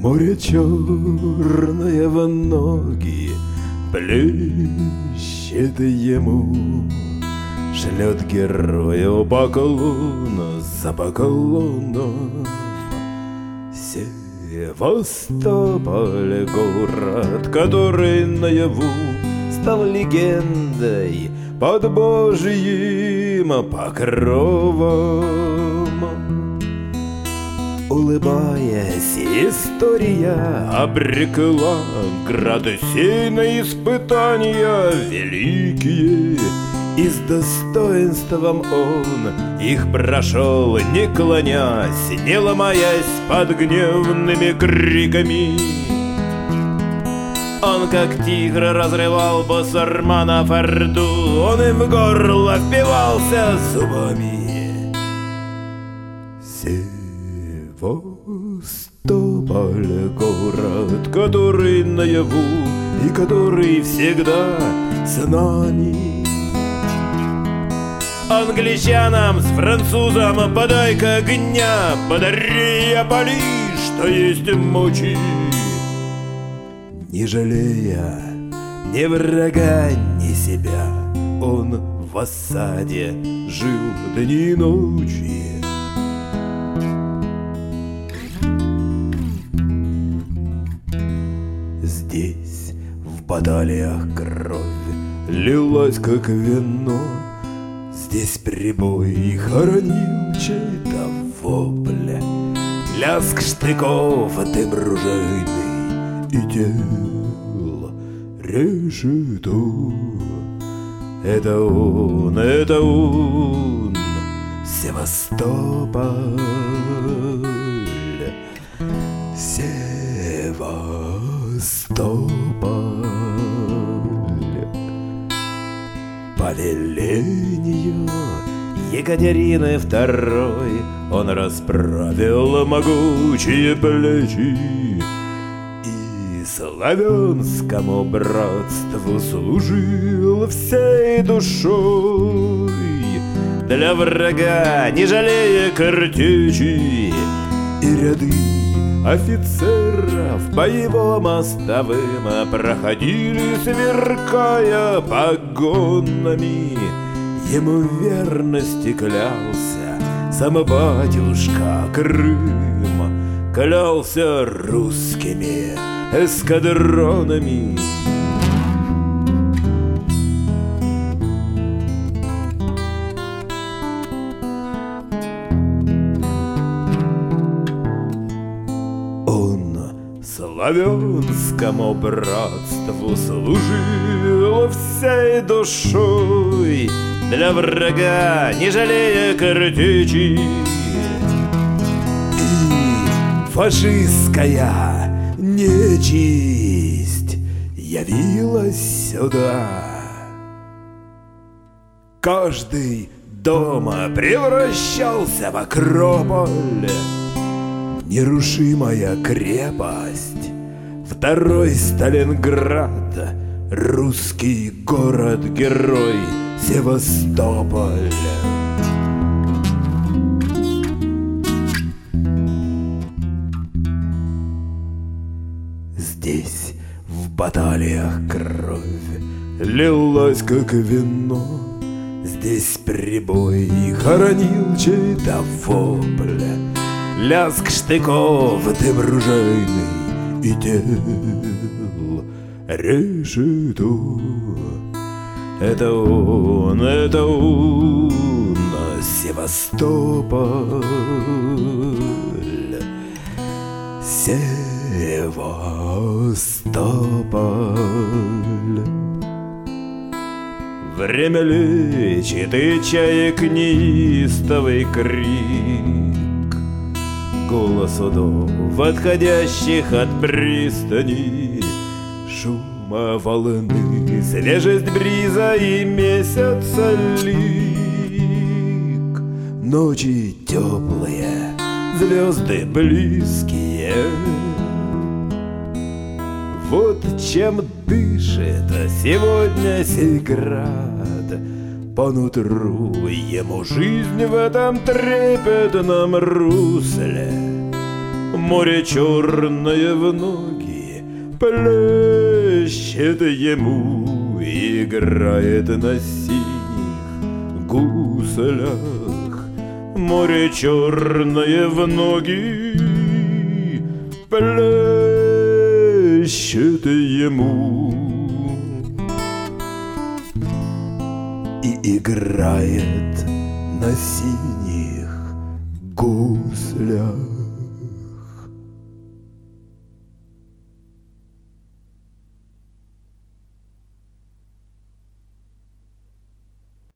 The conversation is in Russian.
Море черное в ноги плещет ему, шлет герою поклон за поклоном. Севастополь — город, который наяву стал легендой под Божьим покровом. Улыбаясь, история обрекла грады сей на испытания великие, и с достоинством он их прошел, не клонясь, не ломаясь под гневными криками. Он, как тигр, разрывал басурманов орду, он им в горло впивался зубами. Севастополь — город, который наяву и который всегда с нами. Англичанам с французам подай-ка огня, подари, опали, что есть мочи. Не жалея ни врага, ни себя, он в осаде жил дни и ночи. Здесь в баталиях кровь лилась, как вино, здесь прибой хоронил чей-то вопль, лязг штыков, дым ружейный и тело решето. Это он, Севастополь, Севастополь. По велению Екатерины II он расправил могучие плечи и славянскому братству служил всей душой, для врага не жалея картечи, и ряды офицеров по его мостовым проходили, сверкая погонами. Ему верности клялся сам батюшка Крым, клялся русскими эскадронами. Славянскому братству служил всей душой, для врага не жалея картечи. И фашистская нечисть явилась сюда. Каждый дома превращался в акрополь, нерушимая крепость, второй Сталинград, русский город-герой Севастополь. Здесь в баталиях кровь лилась, как вино, здесь прибой хоронил чей-то вопль, лязг штыков, дым ружейный и тел решето. Это он, Севастополь, Севастополь. Время лечит и чаек неистовый крик, голос судов, отходящих от пристани, шума волны, свежесть бриза и месяца лик. Ночи теплые, звезды близкие, вот чем дышит сегодня сей град. По нутру ему жизнь в этом трепетном русле Море черное в ноги плещет ему, играет на синих гуслях. Море черное в ноги плещет ему и играет на синих гуслях.